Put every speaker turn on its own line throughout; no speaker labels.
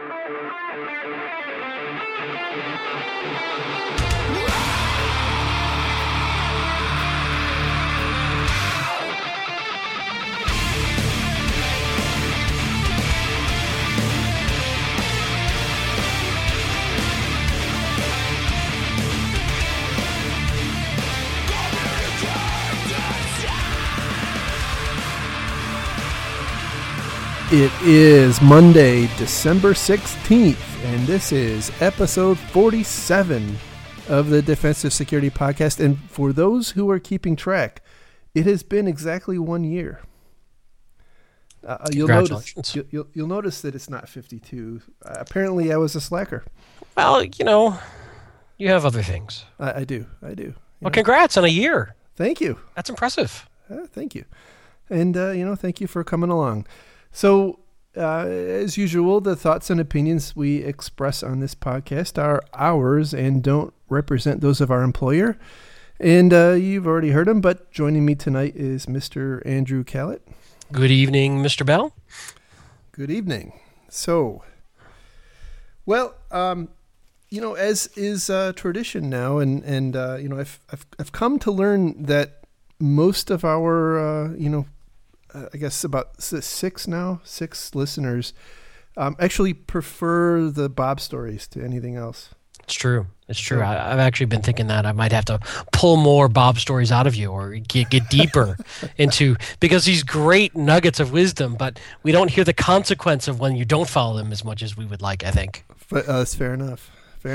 It is Monday, December 16th, and this is episode 47 of the Defensive Security Podcast. And for those who are keeping track, it has been exactly 1 year. You'll notice that it's not 52. Apparently, I was a slacker.
Well, you have other things.
I do.
Well, congrats on a year.
Thank you.
That's impressive.
Thank you. And, thank you for coming along. So, as usual, the thoughts and opinions we express on this podcast are ours and don't represent those of our employer. And you've already heard him, but joining me tonight is Mr. Andrew Callett.
Good evening, Mr. Bell.
Good evening. So, well, as is tradition now, and I've come to learn that most of our, I guess about six listeners actually prefer the Bob stories to anything else.
It's true. I've actually been thinking that I might have to pull more Bob stories out of you or get deeper into, because these great nuggets of wisdom, but we don't hear the consequence of when you don't follow them as much as we would like, I think.
But that's fair enough.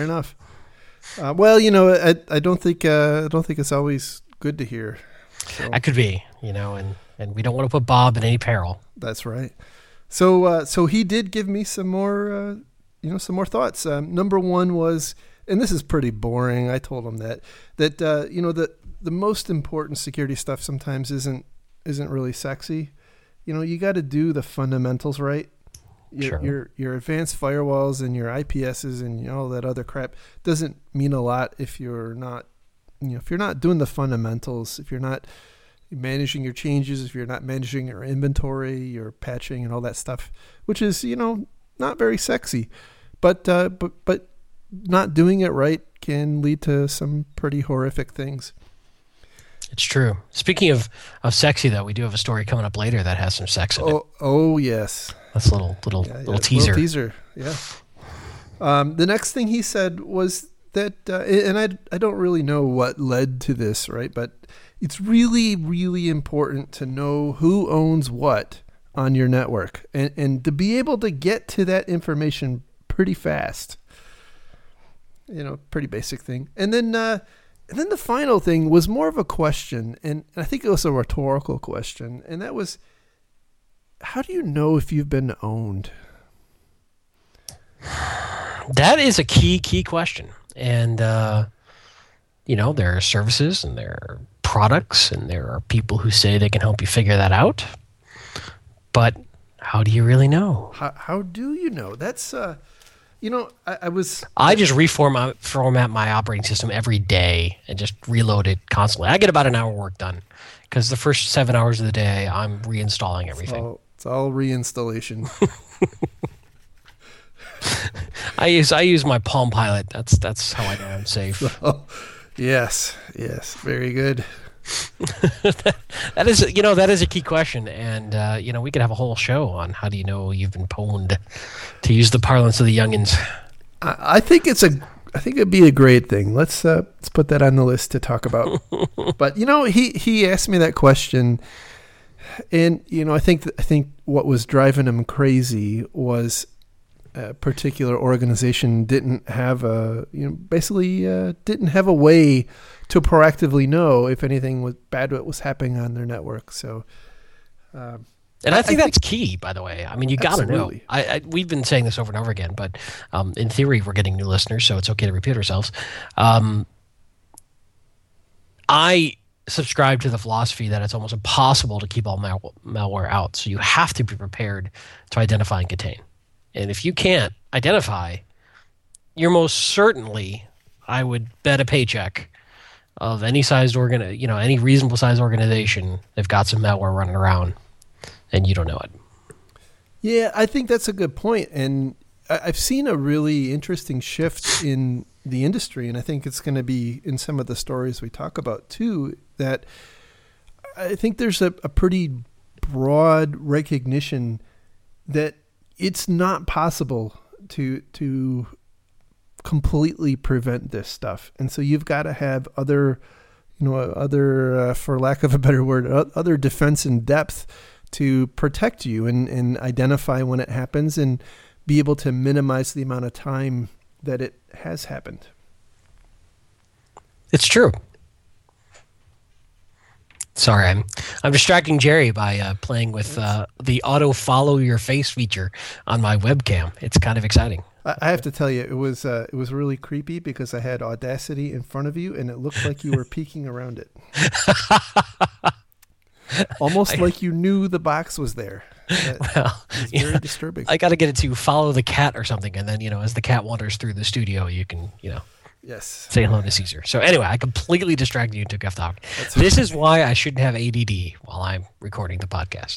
Well, I don't think it's always good to hear. So.
That could be, and we don't want to put Bob in any peril.
That's right. So he did give me some more thoughts. Number one was, and this is pretty boring. I told him that the most important security stuff sometimes isn't really sexy. You got to do the fundamentals right. Your advanced firewalls and your IPSs and all that other crap doesn't mean a lot if you're not doing the fundamentals, if you're not managing your changes, if you're not managing your inventory, your patching and all that stuff, which is, not very sexy, but not doing it right can lead to some pretty horrific things.
It's true. Speaking of sexy, though, we do have a story coming up later that has some sex in it.
Oh yes.
That's a little teaser.
Little teaser, yeah. The next thing he said was that, and I don't really know what led to this, right? But it's really, really important to know who owns what on your network and to be able to get to that information pretty fast. Pretty basic thing. And then the final thing was more of a question, and I think it was a rhetorical question, and that was, how do you know if you've been owned?
That is a key question. And, there are services and there are products and there are people who say they can help you figure that out. But how do you really know?
How do you know? That's, I
just reformat my operating system every day and just reload it constantly. I get about an hour work done because the first 7 hours of the day I'm reinstalling everything.
It's all reinstallation.
I use my Palm Pilot. That's how I know I'm safe.
Oh, yes, very good.
That is a key question, and we could have a whole show on how do you know you've been pwned, to use the parlance of the youngins.
I think it'd be a great thing. Let's put that on the list to talk about. But he asked me that question, and I think what was driving him crazy was a particular organization didn't have a way to proactively know if anything was bad was happening on their network. So,
and I think that's key, by the way. I mean, you got to know. We've been saying this over and over again, but in theory, we're getting new listeners, so it's okay to repeat ourselves. I subscribe to the philosophy that it's almost impossible to keep all malware out, so you have to be prepared to identify and contain. And if you can't identify, you're most certainly, I would bet a paycheck of any sized any reasonable sized organization, they've got some malware running around, and you don't know it.
Yeah, I think that's a good point. And I've seen a really interesting shift in the industry, and I think it's going to be in some of the stories we talk about too, that I think there's a pretty broad recognition that it's not possible to completely prevent this stuff. And so you've got to have other, for lack of a better word, other defense in depth to protect you and identify when it happens and be able to minimize the amount of time that it has happened.
It's true. Sorry, I'm distracting Jerry by playing with the auto follow your face feature on my webcam. It's kind of exciting.
I have to tell you, it was really creepy because I had Audacity in front of you, and it looked like you were peeking around it, almost like you knew the box was there.
Well,
it's very disturbing.
I got to get it to follow the cat or something, and then as the cat wanders through the studio, you can
Yes.
say hello to Caesar. So anyway, I completely distracted you and took off talk. This is why I shouldn't have ADD while I'm recording the podcast.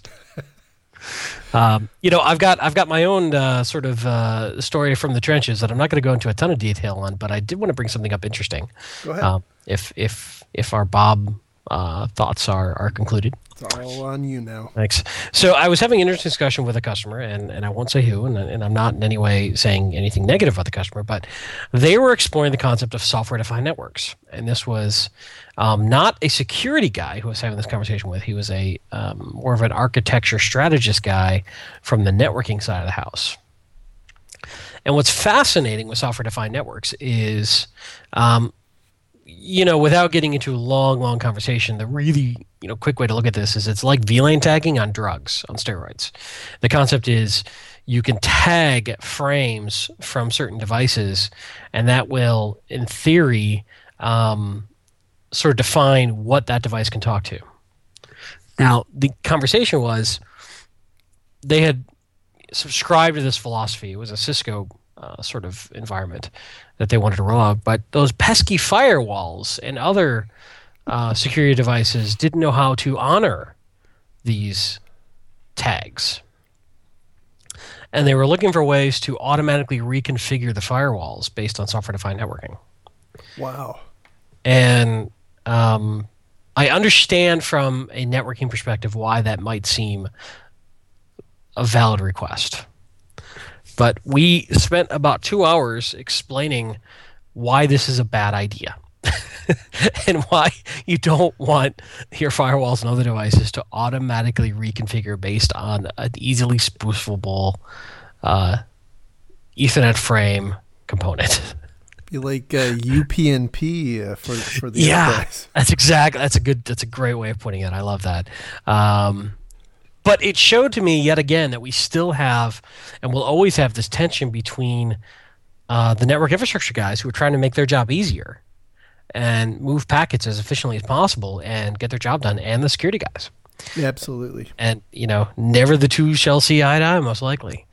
I've got my own sort of story from the trenches that I'm not going to go into a ton of detail on, but I did want to bring something up interesting.
Go ahead.
If our Bob thoughts are concluded.
It's all on you now.
Thanks. So I was having an interesting discussion with a customer, and I won't say who, and I'm not in any way saying anything negative about the customer, but they were exploring the concept of software-defined networks. And this was not a security guy who was having this conversation with. He was a more of an architecture strategist guy from the networking side of the house. And what's fascinating with software-defined networks is without getting into a long conversation, the really quick way to look at this is it's like VLAN tagging on drugs, on steroids. The concept is you can tag frames from certain devices, and that will, in theory, sort of define what that device can talk to. Now, the conversation was they had subscribed to this philosophy. It was a Cisco sort of environment that they wanted to roll out, but those pesky firewalls and other security devices didn't know how to honor these tags. And they were looking for ways to automatically reconfigure the firewalls based on software-defined networking.
Wow.
And I understand from a networking perspective why that might seem a valid request. But we spent about 2 hours explaining why this is a bad idea and why you don't want your firewalls and other devices to automatically reconfigure based on an easily spoofable Ethernet frame component.
Be like UPnP for the enterprise.
That's a great way of putting it. I love that. But it showed to me yet again that we still have and will always have this tension between the network infrastructure guys who are trying to make their job easier and move packets as efficiently as possible and get their job done, and the security guys.
Yeah, absolutely.
And, never the two shall see eye to eye, most likely.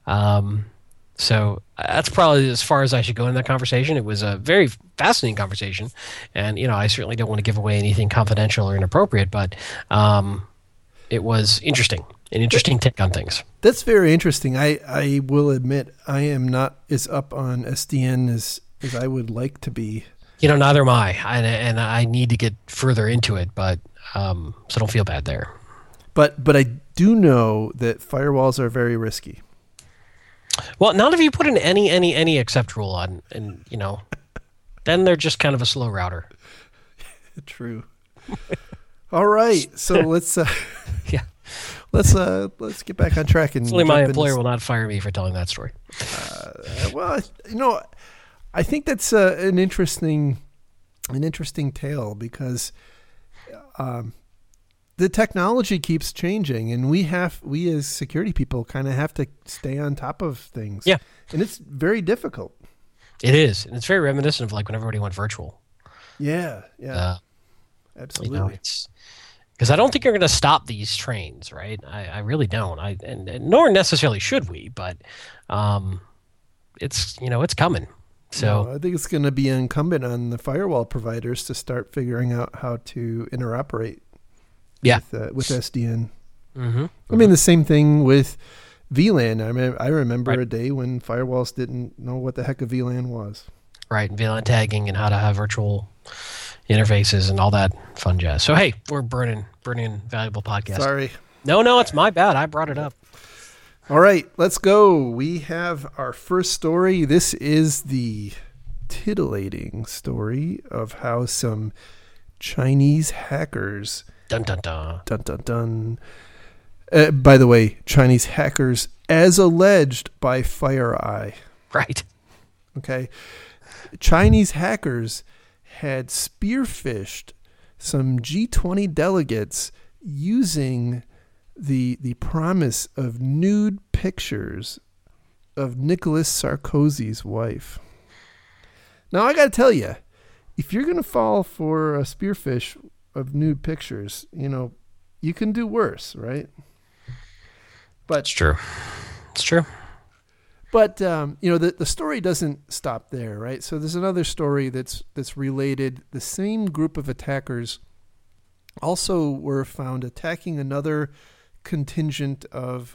So that's probably as far as I should go in that conversation. It was a very fascinating conversation. And, I certainly don't want to give away anything confidential or inappropriate, but it was interesting, an interesting take on things.
That's very interesting. I will admit I am not as up on SDN as I would like to be.
Neither am I, and I need to get further into it, but so don't feel bad there.
But I do know that firewalls are very risky.
Well, not if you put an any except rule on, and then they're just kind of a slow router.
True. All right, so let's
yeah.
Let's get back on track and.
Hopefully, my employer will not fire me for telling that story.
Well, I think that's an interesting tale because the technology keeps changing, and we as security people kind of have to stay on top of things.
Yeah,
and it's very difficult.
It is, and it's very reminiscent of like when everybody went virtual.
Yeah, absolutely.
It's because I don't think you're going to stop these trains, right? I really don't. And nor necessarily should we, but it's it's coming. So
I think it's going to be incumbent on the firewall providers to start figuring out how to interoperate.
Yeah,
with SDN.
Mm-hmm.
I mean, the same thing with VLAN. I remember
Right.
a day when firewalls didn't know what the heck a VLAN was.
Right, and VLAN tagging and how to have virtual interfaces and all that fun jazz. So hey, we're burning valuable podcast.
Sorry.
No, it's my bad. I brought it up.
All right, let's go. We have our first story. This is the titillating story of how some Chinese hackers,
Dun dun dun.
dun dun dun. By the way, Chinese hackers as alleged by FireEye.
Right.
Okay. Chinese hackers had spearphished some G20 delegates using the promise of nude pictures of Nicolas Sarkozy's wife. Now, I got to tell you, if you're going to fall for a spearfish of nude pictures, you can do worse, right?
It's true. It's true.
But the story doesn't stop there, right? So there's another story that's related. The same group of attackers also were found attacking another contingent of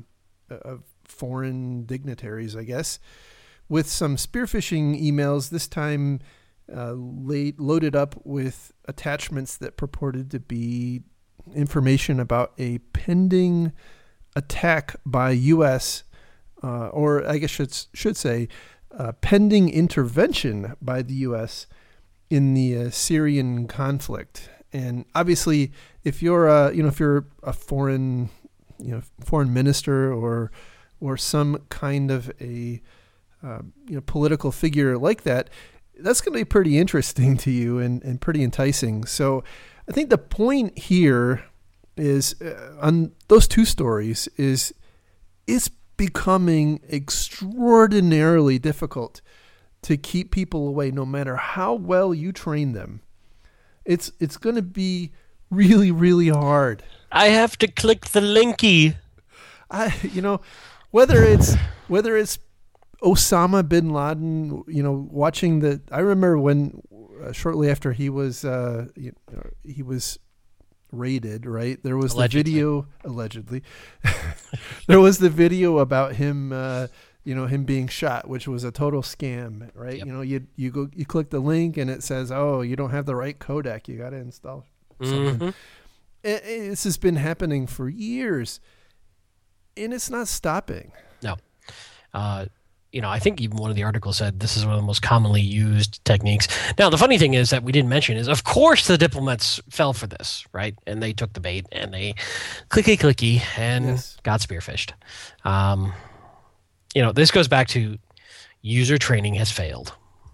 foreign dignitaries, I guess, with some spearphishing emails. This time, loaded up with attachments that purported to be information about a pending attack by U.S. Or I guess should say pending intervention by the U.S. in the Syrian conflict. And obviously, if you're a foreign minister or some kind of a political figure like that, that's going to be pretty interesting to you and pretty enticing. So I think the point here is on those two stories is it's becoming extraordinarily difficult to keep people away no matter how well you train them. It's going to be really, really hard.
I have to click the linky.
Whether it's Osama bin Laden, watching I remember when shortly after he was raided, right? There was
Allegedly.
the video allegedly. There was the video about him him being shot, which was a total scam, right?
Yep.
You click the link and it says, "Oh, you don't have the right codec. You got to install something."
Mm-hmm.
This has been happening for years, and it's not stopping.
No. I think even one of the articles said this is one of the most commonly used techniques. Now, the funny thing is that we didn't mention is, of course, the diplomats fell for this, right? And they took the bait and they clicky and
Yes.
got spearphished. This goes back to user training has failed.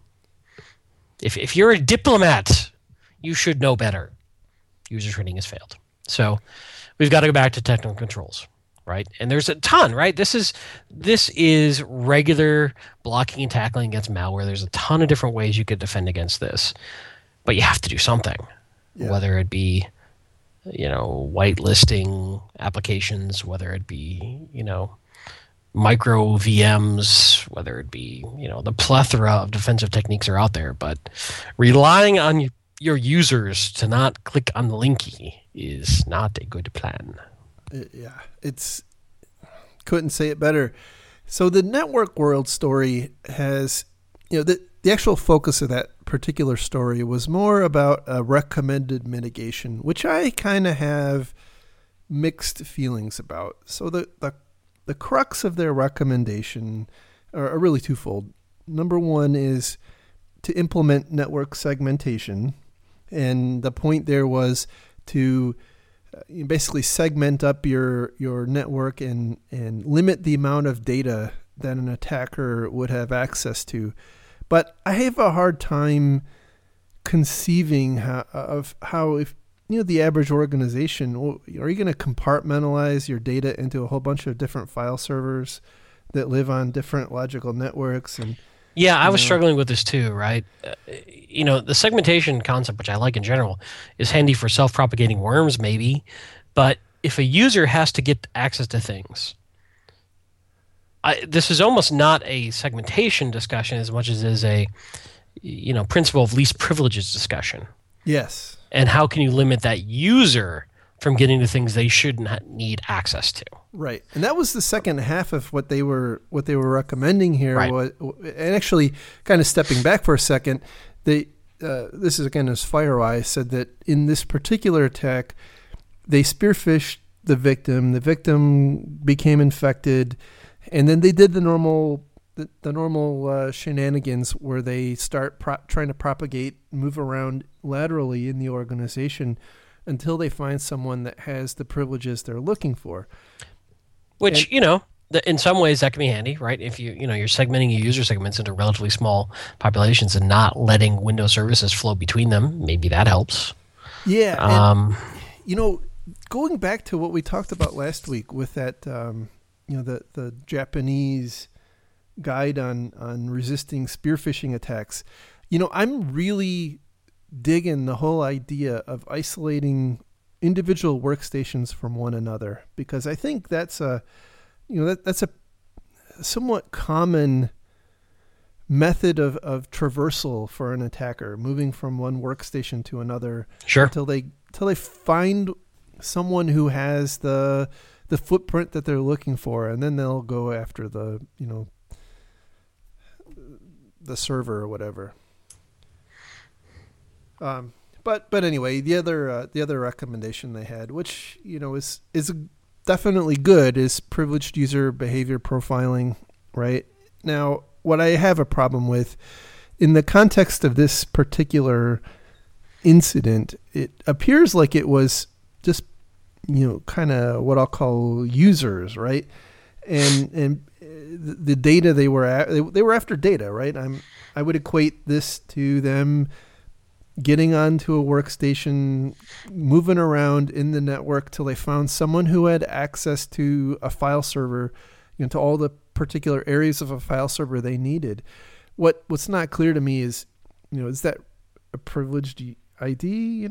If you're a diplomat, you should know better. User training has failed. So we've got to go back to technical controls. Right, and there's a ton. Right, this is regular blocking and tackling against malware. There's a ton of different ways you could defend against this, but you have to do something.
Yeah.
Whether it be, whitelisting applications, whether it be, micro VMs, whether it be, the plethora of defensive techniques are out there. But relying on your users to not click on the linky is not a good plan.
Yeah, couldn't say it better. So the Network World story has, the actual focus of that particular story was more about a recommended mitigation, which I kind of have mixed feelings about. So the crux of their recommendation are really twofold. Number one is to implement network segmentation, and the point there was to you basically segment up your network and limit the amount of data that an attacker would have access to. But I have a hard time conceiving how if the average organization, are you going to compartmentalize your data into a whole bunch of different file servers that live on different logical networks? And
yeah, I was struggling with this too, right? The segmentation concept, which I like in general, is handy for self-propagating worms, maybe. But if a user has to get access to things, this is almost not a segmentation discussion as much as it is a, principle of least privileges discussion.
yes.
And how can you limit that user from getting to things they shouldn't need access to.
Right, and that was the second half of what they were recommending here.
Right.
And actually, kind of stepping back for a second, this is again as FireEye said that in this particular attack, they spearphished the victim. The victim became infected, and then they did the normal shenanigans where they start trying to propagate, move around laterally in the organization until they find someone that has the privileges they're looking for.
Which, in some ways that can be handy, right? If you're segmenting your user segments into relatively small populations and not letting Windows services flow between them, maybe that helps.
Yeah. Going back to what we talked about last week with that, the Japanese guide on resisting spear phishing attacks, I'm really digging the whole idea of isolating individual workstations from one another, because I think that's a somewhat common method of traversal for an attacker, moving from one workstation to another.
Sure.
Until they find someone who has the footprint that they're looking for, and then they'll go after the server or whatever. But anyway, the other recommendation they had, which is definitely good, is privileged user behavior profiling. Right now, what I have a problem with in the context of this particular incident, it appears like it was just kind of what I'll call users, right? And the data they were after data, right? I would equate this to them getting onto a workstation, moving around in the network till they found someone who had access to a file server, to all the particular areas of a file server they needed. What's not clear to me is, is that a privileged ID?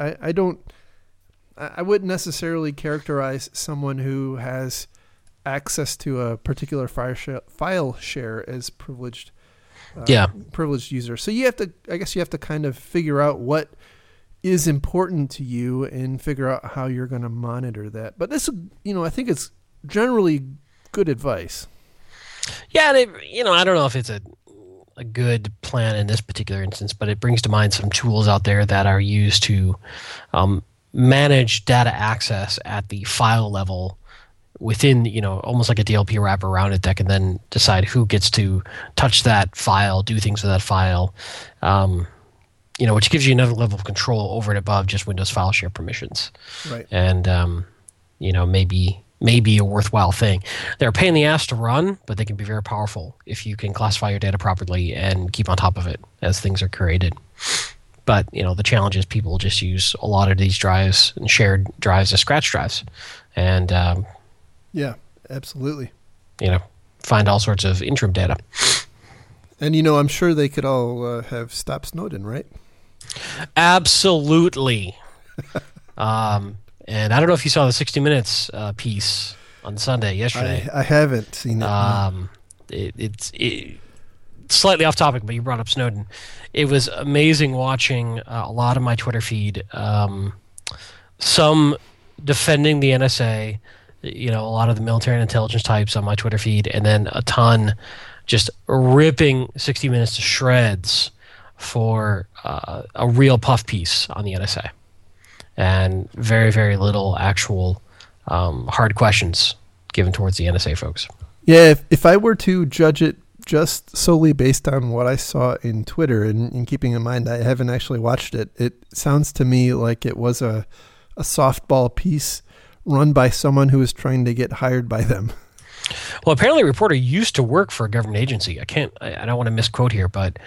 I wouldn't necessarily characterize someone who has access to a particular file share as privileged. Privileged user. So you have to kind of figure out what is important to you and figure out how you're going to monitor that. But this, I think it's generally good advice.
Yeah, I don't know if it's a good plan in this particular instance, but it brings to mind some tools out there that are used to manage data access at the file level within, almost like a DLP wrapper around it that can then decide who gets to touch that file, do things with that file, which gives you another level of control over and above just Windows file share permissions.
Right.
And, maybe a worthwhile thing. They're a pain in the ass to run, but they can be very powerful if you can classify your data properly and keep on top of it as things are created. But, the challenge is people just use a lot of these drives and shared drives as scratch drives. And,
yeah, absolutely.
Find all sorts of interim data.
And, I'm sure they could all have stopped Snowden, right?
Absolutely. And I don't know if you saw the 60 Minutes piece on Sunday, yesterday.
I haven't seen it.
It's slightly off topic, but you brought up Snowden. It was amazing watching a lot of my Twitter feed, some defending the NSA, a lot of the military and intelligence types on my Twitter feed, and then a ton just ripping 60 Minutes to shreds for a real puff piece on the NSA. And very, very little actual hard questions given towards the NSA folks.
Yeah, if I were to judge it just solely based on what I saw in Twitter, and keeping in mind I haven't actually watched it, it sounds to me like it was a softball piece run by someone who was trying to get hired by them.
Well, apparently a reporter used to work for a government agency. I don't want to misquote here, but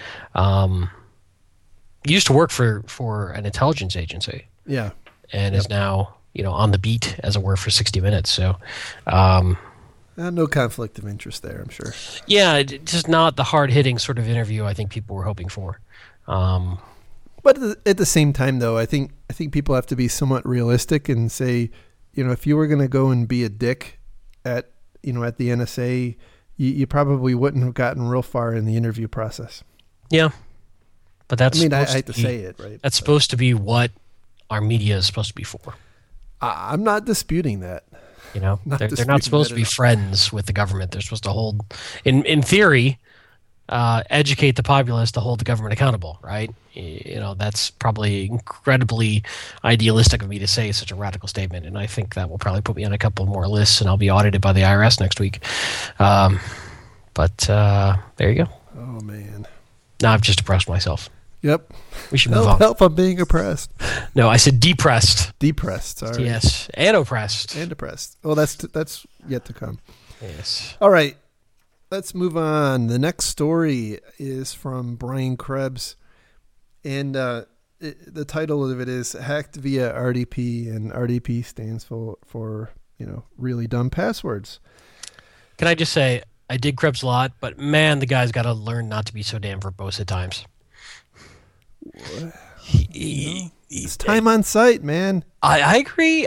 used to work for an intelligence agency.
Yeah.
And is now, on the beat, as it were, for 60 Minutes. So,
no conflict of interest there, I'm sure.
Yeah, just not the hard-hitting sort of interview I think people were hoping for.
But at the same time, though, I think people have to be somewhat realistic and say, if you were going to go and be a dick at the NSA, you probably wouldn't have gotten real far in the interview process.
Yeah, but that's.
I hate to say it, right?
That's supposed to be what our media is supposed to be for.
I'm not disputing that.
You know,
Not
they're not
disputing
supposed
that
to be
at all.
friends with the government. They're supposed to hold, in theory, educate the populace to hold the government accountable, right? You know, that's probably incredibly idealistic of me to say such a radical statement, and I think that will probably put me on a couple more lists, and I'll be audited by the IRS next week. But there you go.
Oh man.
Now I've just depressed myself.
Yep.
We should move on.
Help! I'm being oppressed.
No, I said depressed.
Depressed. Sorry.
Yes, and oppressed.
And depressed. Oh, that's yet to come.
Yes.
All right. Let's move on. The next story is from Brian Krebs, and the title of it is "Hacked via RDP," and RDP stands for really dumb passwords.
Can I just say I dig Krebs a lot, but man, the guy's got to learn not to be so damn verbose at times.
It's time on site, man.
I agree.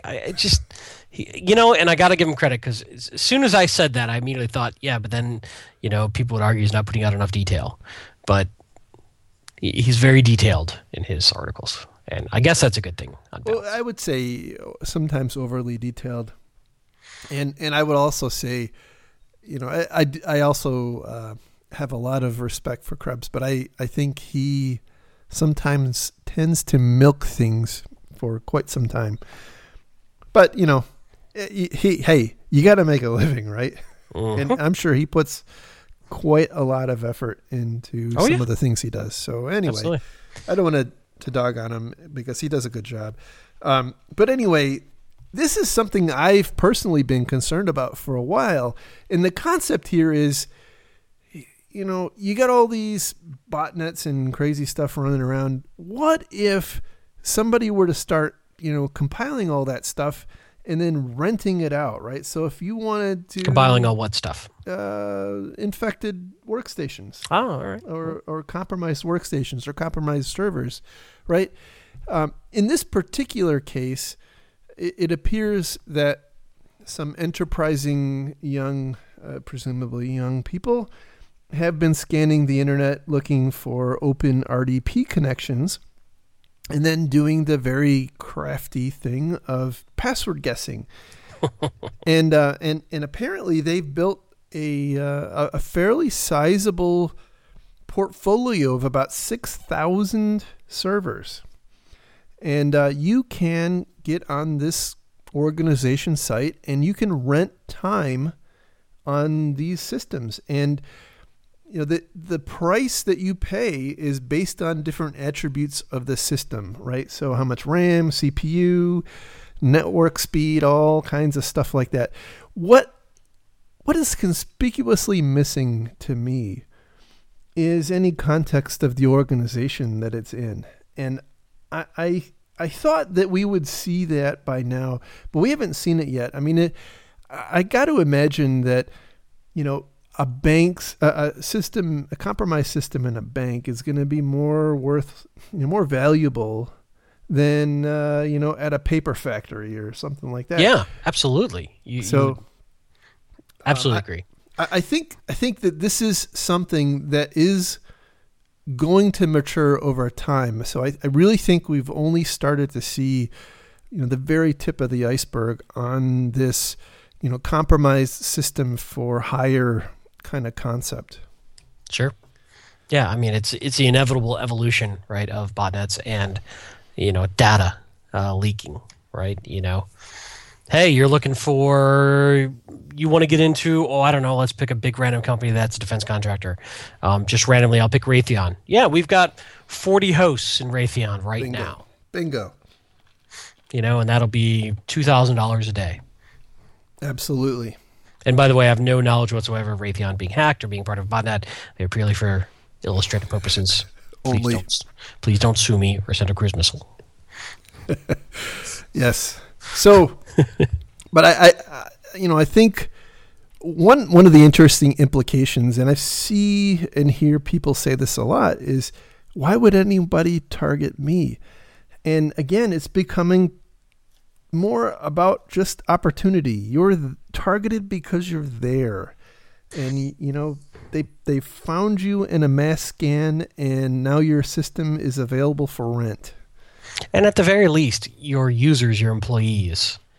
And I got to give him credit because as soon as I said that, I immediately thought, yeah, but then, people would argue he's not putting out enough detail. But he's very detailed in his articles. And I guess that's a good thing.
Well, I would say sometimes overly detailed. And I would also say, I also have a lot of respect for Krebs, but I think he sometimes tends to milk things for quite some time. But, you got to make a living, right?
Mm-hmm.
And I'm sure he puts quite a lot of effort into some of the things he does. So anyway,
Absolutely.
I don't want to dog on him because he does a good job. But anyway, this is something I've personally been concerned about for a while. And the concept here is, you got all these botnets and crazy stuff running around. What if somebody were to start, compiling all that stuff and then renting it out, right? So if you wanted to...
Compiling all what stuff?
Infected workstations.
Oh, all right.
Or compromised workstations or compromised servers, right? In this particular case, it appears that some enterprising presumably young people have been scanning the internet looking for open RDP connections and then doing the very crafty thing of password guessing. and apparently they've built a fairly sizable portfolio of about 6,000 servers. And you can get on this organization site and you can rent time on these systems. And the price that you pay is based on different attributes of the system, right? So how much RAM, CPU, network speed, all kinds of stuff like that. What is conspicuously missing to me is any context of the organization that it's in. And I thought that we would see that by now, but we haven't seen it yet. I mean, I got to imagine that, a bank's a compromised system in a bank is going to be more more valuable than at a paper factory or something like that.
Yeah, absolutely. Absolutely agree.
I think that this is something that is going to mature over time. So I really think we've only started to see the very tip of the iceberg on this compromised system for hire kind of concept.
Sure. Yeah, I mean it's the inevitable evolution, right, of botnets and data leaking, right? Hey, you want to get into, I don't know, let's pick a big random company that's a defense contractor. Just randomly, I'll pick Raytheon. Yeah, we've got 40 hosts in Raytheon right now.
Bingo.
And that'll be $2,000 a day.
Absolutely.
And by the way, I have no knowledge whatsoever of Raytheon being hacked or being part of a botnet. They're purely for illustrative purposes. Please don't sue me or send a cruise missile.
Yes. So, but I think one of the interesting implications, and I see and hear people say this a lot, is why would anybody target me? And again, it's becoming more about just opportunity. You're targeted because you're there, and they found you in a mass scan, and now your system is available for rent.
And at the very least, your users, your employees,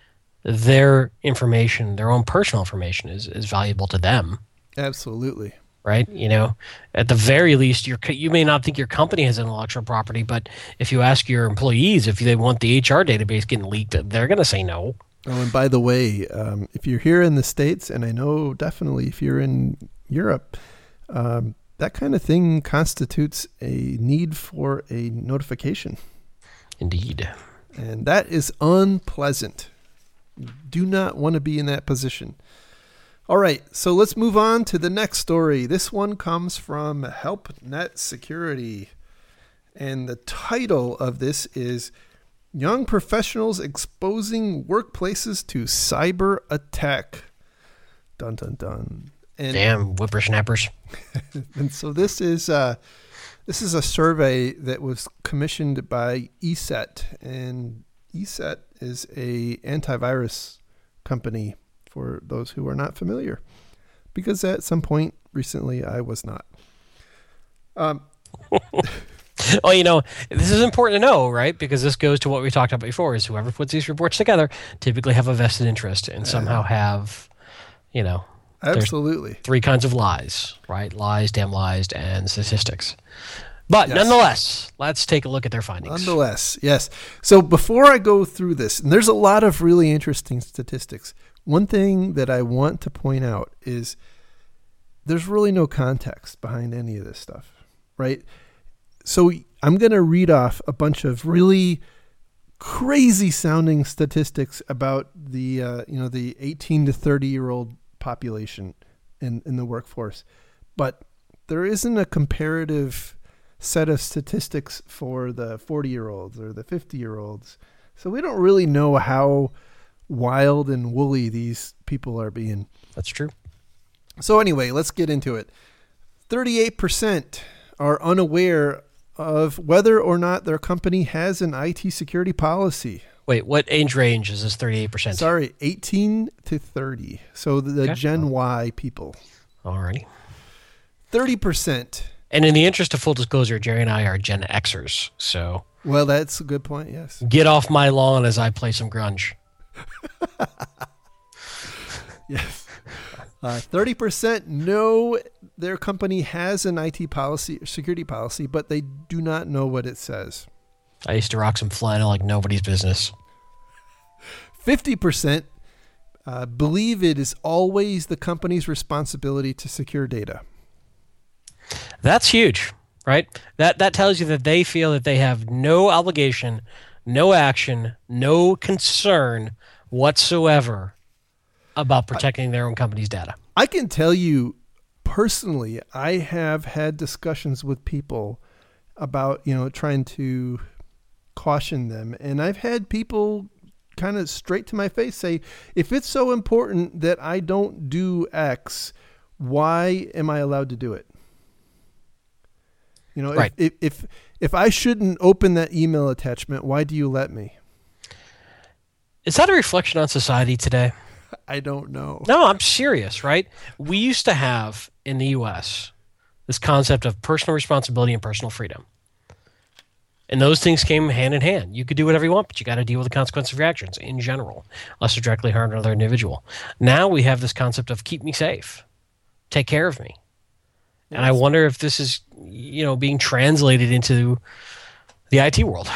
their information, their own personal information, is valuable to them.
Absolutely.
Right? At the very least, you may not think your company has intellectual property, but if you ask your employees if they want the HR database getting leaked, they're going to say no.
Oh, and by the way, if you're here in the States, and I know definitely if you're in Europe, that kind of thing constitutes a need for a notification.
Indeed.
And that is unpleasant. You do not want to be in that position. All right, so let's move on to the next story. This one comes from HelpNet Security. And the title of this is Young Professionals Exposing Workplaces to Cyber Attack. Dun, dun, dun. And,
damn whippersnappers.
And so this is a survey that was commissioned by ESET. And ESET is a antivirus company for those who are not familiar, because at some point recently I was not.
Well, this is important to know, right? Because this goes to what we talked about before, is whoever puts these reports together typically have a vested interest and somehow have,
absolutely
three kinds of lies, right? Lies, damn lies, and statistics. But nonetheless, let's take a look at their findings.
Nonetheless, yes. So before I go through this, and there's a lot of really interesting statistics, one thing that I want to point out is there's really no context behind any of this stuff, right? So I'm going to read off a bunch of really crazy sounding statistics about the 18 to 30-year-old population in the workforce. But there isn't a comparative set of statistics for the 40-year-olds or the 50-year-olds. So we don't really know how wild and woolly these people are being.
That's true.
So anyway, let's get into it. 38% are unaware of whether or not their company has an IT security policy.
Wait, what age range is this 38%?
Sorry, 18 to 30. So the Gen Y people.
Alrighty.
30%.
And in the interest of full disclosure, Jerry and I are Gen Xers, so...
Well, that's a good point, yes.
Get off my lawn as I play some grunge.
Yes. 30% know their company has an IT policy, security policy, but they do not know what it says.
I used to rock some flannel like nobody's business.
50% believe it is always the company's responsibility to secure data.
That's huge, right? That tells you that they feel that they have no obligation, no action, no concern whatsoever about protecting their own company's data.
I can tell you personally, I have had discussions with people about, trying to caution them. And I've had people kind of straight to my face say, if it's so important that I don't do X, why am I allowed to do it?
Right.
If I shouldn't open that email attachment, why do you let me?
Is that a reflection on society today?
I don't know.
No, I'm serious, right? We used to have in the U.S. this concept of personal responsibility and personal freedom. And those things came hand in hand. You could do whatever you want, but you got to deal with the consequences of your actions in general, unless you directly harm another individual. Now we have this concept of keep me safe, take care of me. Yes. And I wonder if this is, being translated into the IT world.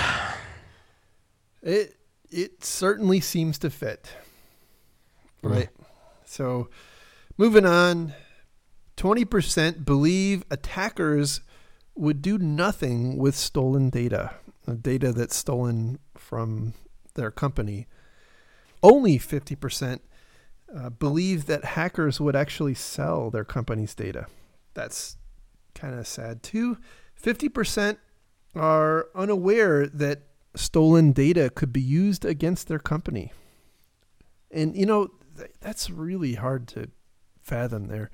It certainly seems to fit. Right. So moving on, 20% believe attackers would do nothing with stolen data that's stolen from their company. Only 50% believe that hackers would actually sell their company's data. That's kind of sad too. 50% are unaware that stolen data could be used against their company. And, that's really hard to fathom there.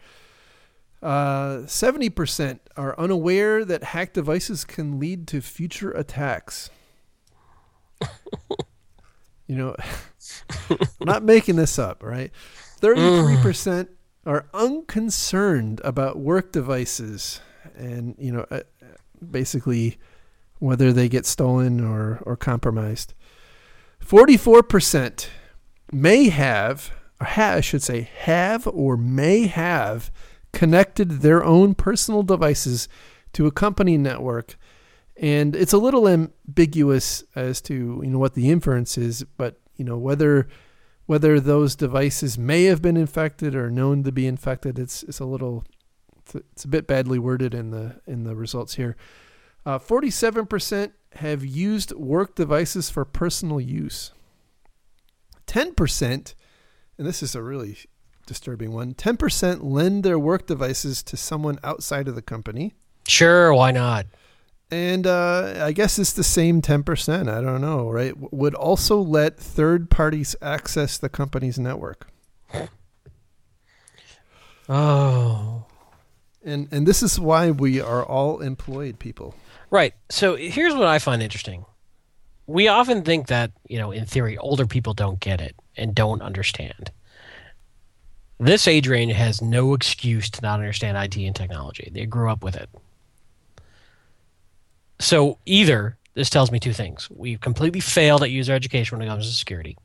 70% are unaware that hacked devices can lead to future attacks. I'm not making this up, right? 33% are unconcerned about work devices and, basically whether they get stolen or compromised. 44% may have, I should say, have or may have connected their own personal devices to a company network. And it's a little ambiguous as to what the inference is, but whether those devices may have been infected or known to be infected, it's a bit badly worded in the results here. 47% have used work devices for personal use. 10%, and this is a really disturbing one, 10% lend their work devices to someone outside of the company.
Sure, why not?
And I guess it's the same 10%. I don't know, right? Would also let third parties access the company's network.
Oh.
And this is why we are all employed people.
Right. So here's what I find interesting. We often think that, in theory, older people don't get it and don't understand. This age range has no excuse to not understand IT and technology. They grew up with it. So either this tells me two things. We've completely failed at user education when it comes to security,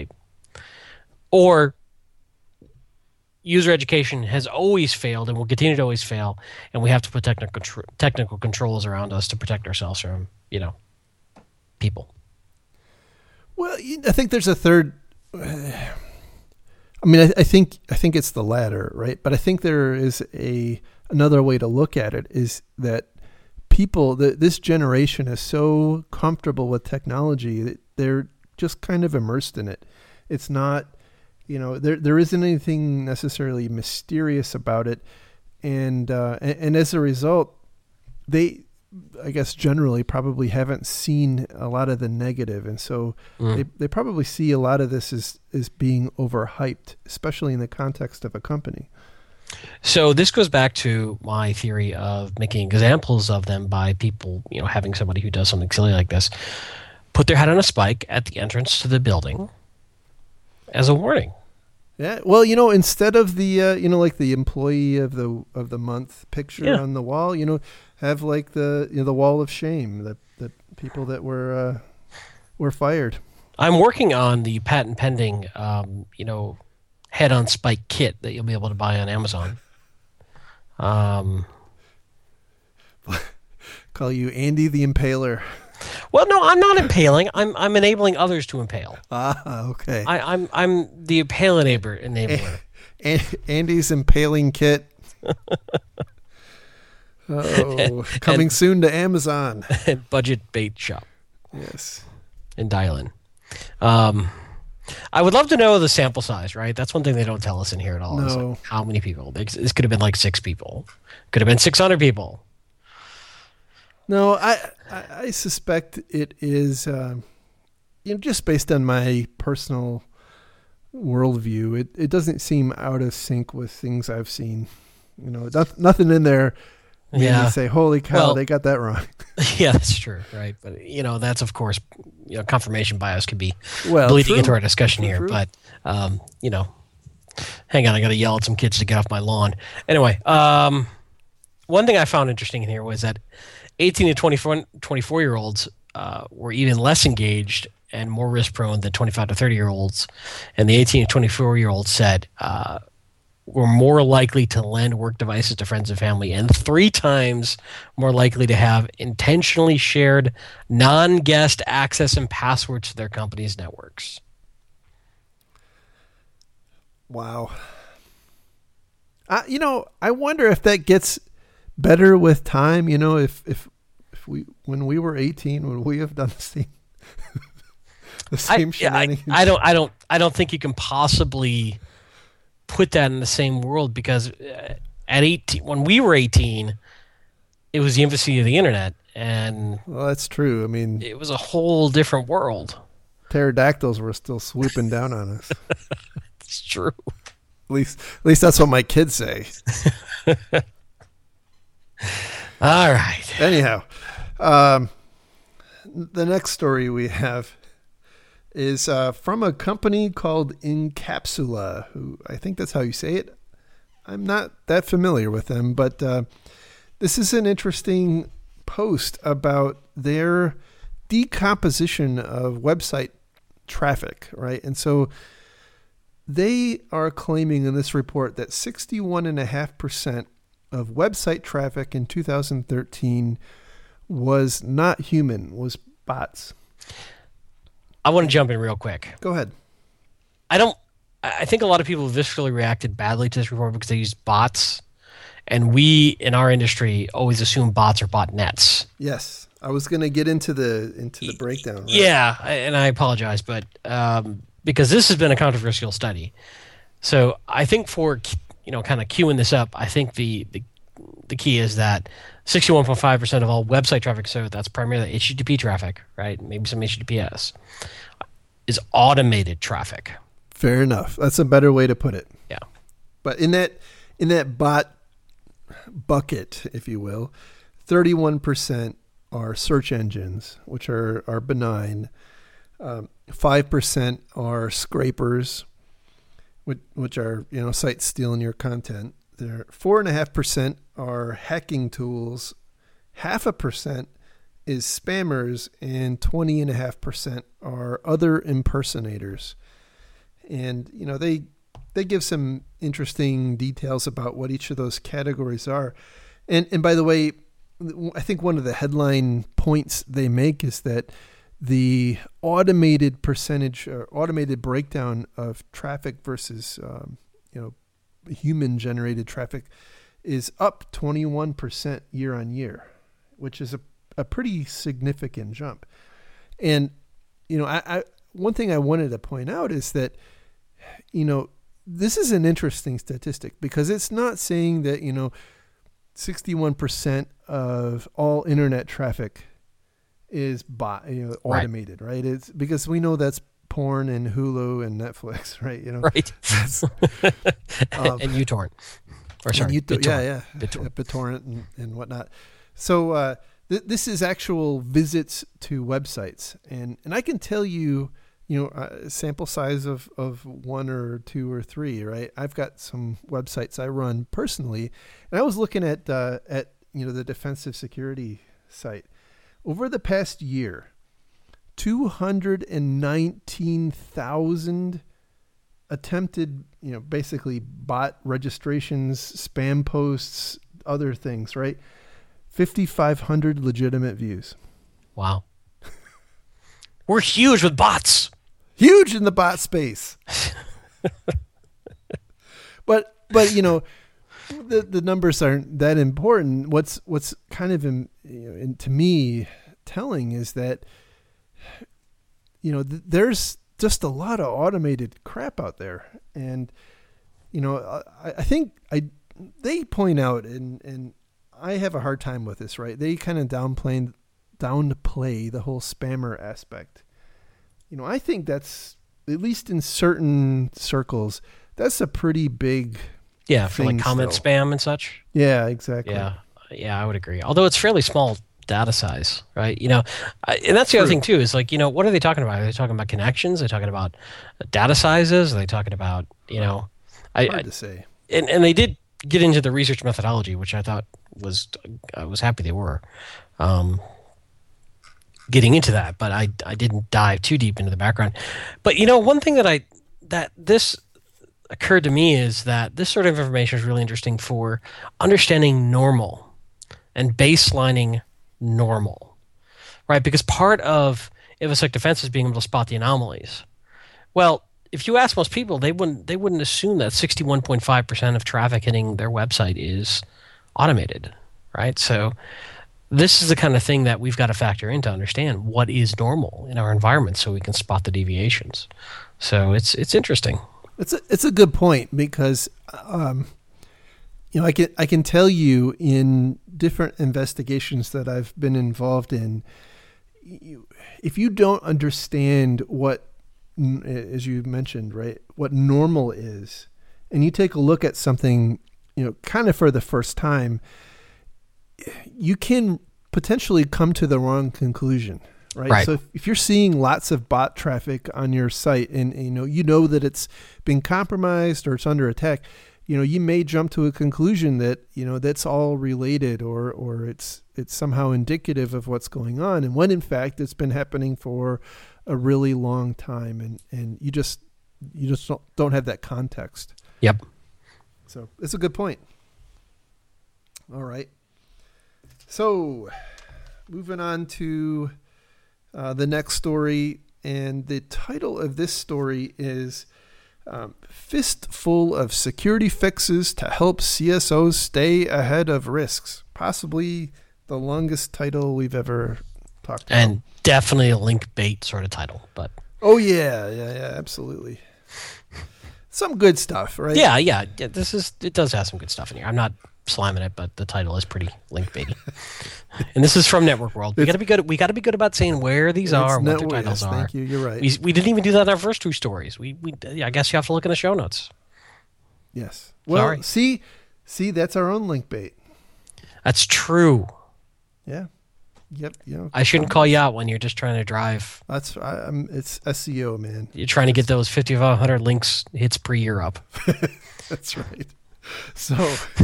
or user education has always failed and will continue to always fail, and we have to put technical controls around us to protect ourselves from, people.
Well, I think there's a third. I think it's the latter, right? But I think there is another way to look at it is that this generation is so comfortable with technology that they're just kind of immersed in it. It's not, there isn't anything necessarily mysterious about it, and as a result, they, I guess, generally probably haven't seen a lot of the negative, and so they probably see a lot of this as being overhyped, especially in the context of a company.
So this goes back to my theory of making examples of them by people, having somebody who does something silly like this put their head on a spike at the entrance to the building as a warning.
Yeah, well, instead of the like the employee of the month picture on the wall, have like the the wall of shame, the people that were fired.
I'm working on the patent pending head on spike kit that you'll be able to buy on Amazon.
Call you Andy the Impaler.
Well, no, I'm not impaling. I'm enabling others to impale.
Ah, okay.
I'm the impale enabler.
Andy's impaling kit. Coming soon to Amazon.
And Budget Bait Shop.
Yes.
And dial-in. I would love to know the sample size, right? That's one thing they don't tell us in here at all.
No.
Is like how many people? This could have been like 6 people. Could have been 600 people.
No, I suspect it is, just based on my personal worldview, it doesn't seem out of sync with things I've seen. Nothing in there made me say, holy cow, they got that wrong.
Yeah, that's true, right? But, that's, of course, confirmation bias could be
bleeding
into our discussion here.
True.
But, hang on, I got to yell at some kids to get off my lawn. Anyway, one thing I found interesting in here was that 18 to 24-year-olds were even less engaged and more risk-prone than 25 to 30-year-olds. And the 18 to 24-year-olds said were more likely to lend work devices to friends and family and 3 times more likely to have intentionally shared non-guest access and passwords to their company's networks.
Wow. I wonder if that gets better with time. If we, when we were 18, would we have done the same shenanigans?
I don't think you can possibly put that in the same world because at 18, when we were 18, it was the infancy of the internet, and
well, that's true. I mean,
it was a whole different world.
Pterodactyls were still swooping down on us.
It's true.
At least that's what my kids say.
All right.
Anyhow, the next story we have is from a company called Incapsula, who I think that's how you say it. I'm not that familiar with them, but this is an interesting post about their decomposition of website traffic, right? And so they are claiming in this report that 61.5% of website traffic in 2013 was not human, was bots.
I want to jump in real quick.
Go ahead.
I think a lot of people viscerally reacted badly to this report because they used bots, and we in our industry always assume bots are botnets.
Yes, I was going to get into the breakdown. Right?
Yeah, and I apologize, but because this has been a controversial study, so I think for kind of queuing this up, I think the key is that 61.5% of all website traffic, so that's primarily HTTP traffic, right? Maybe some HTTPS, is automated traffic.
Fair enough. That's a better way to put it.
Yeah.
But in that bot bucket, if you will, 31% are search engines, which are benign. 5% are scrapers, which are sites stealing your content. There 4.5% are hacking tools. 0.5% is spammers, and 20.5% are other impersonators. And they give some interesting details about what each of those categories are. And by the way, I think one of the headline points they make is that the automated percentage or automated breakdown of traffic versus human generated traffic is up 21% year on year, which is a pretty significant jump. And I one thing I wanted to point out is that this is an interesting statistic because it's not saying that 61% of all internet traffic is automated, right? It's because we know that's porn and Hulu and Netflix, right?
Right. And uTorrent. Or sorry,
BitTorrent. BitTorrent and whatnot. So this is actual visits to websites, and I can tell you, sample size of 1 or 2 or 3, right? I've got some websites I run personally, and I was looking at the defensive security site over the past year. 219,000 attempted, basically bot registrations, spam posts, other things, right? 5,500 legitimate views.
Wow. We're huge with bots.
Huge in the bot space. but the numbers aren't that important. What's kind of to me telling is that there's just a lot of automated crap out there, and I think they point out, and I have a hard time with this, right? They kind of downplay the whole spammer aspect. I think that's, at least in certain circles, that's a pretty big
for like comment spam and such.
Yeah, exactly.
Yeah, I would agree. Although it's fairly small data size, right? And that's the other thing too, is like, what are they talking about? Are they talking about connections? Are they talking about data sizes? Are they talking about,
hard to say.
And they did get into the research methodology, which I thought I was happy they were getting into that, but I didn't dive too deep into the background. But one thing that this occurred to me is that this sort of information is really interesting for understanding normal and baselining normal, right? Because part of InfoSec defense is being able to spot the anomalies. Well, if you ask most people, they wouldn't assume that 61.5% of traffic hitting their website is automated, right? So this is the kind of thing that we've got to factor in to understand what is normal in our environment, so we can spot the deviations. So it's interesting.
It's a good point because I can tell you in different investigations that I've been involved in, if you don't understand what, as you mentioned, right, what normal is, and you take a look at something, kind of for the first time, you can potentially come to the wrong conclusion, right? So if you're seeing lots of bot traffic on your site and that it's been compromised or it's under attack, you may jump to a conclusion that that's all related or it's somehow indicative of what's going on, and when in fact it's been happening for a really long time, and you just you just don't have that context.
Yep.
So it's a good point. All right. So moving on to the next story, and the title of this story is Fistful of Security Fixes to Help CSOs Stay Ahead of Risks. Possibly the longest title we've ever talked about.
And definitely a link bait sort of title, but
oh yeah, absolutely. Some good stuff, right?
Yeah. It does have some good stuff in here. I'm not slamming it, but the title is pretty link baity. And this is from Network World. We got to be good. We got to be good about saying where these are, and what their titles are.
Thank you. You're right.
We didn't even do that in our first two stories. I guess you have to look in the show notes.
Yes. Well,
sorry.
See, that's our own link bait.
That's true.
Yeah. Yep.
I shouldn't call you out when you're just trying to drive.
It's SEO, man.
You're trying to get those 5,500 links hits per year up.
That's right. So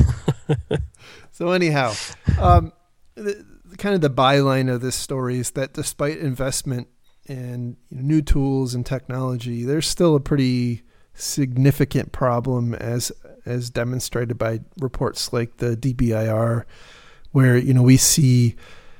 anyhow, kind of the byline of this story is that despite investment in new tools and technology, there's still a pretty significant problem as demonstrated by reports like the DBIR, where we see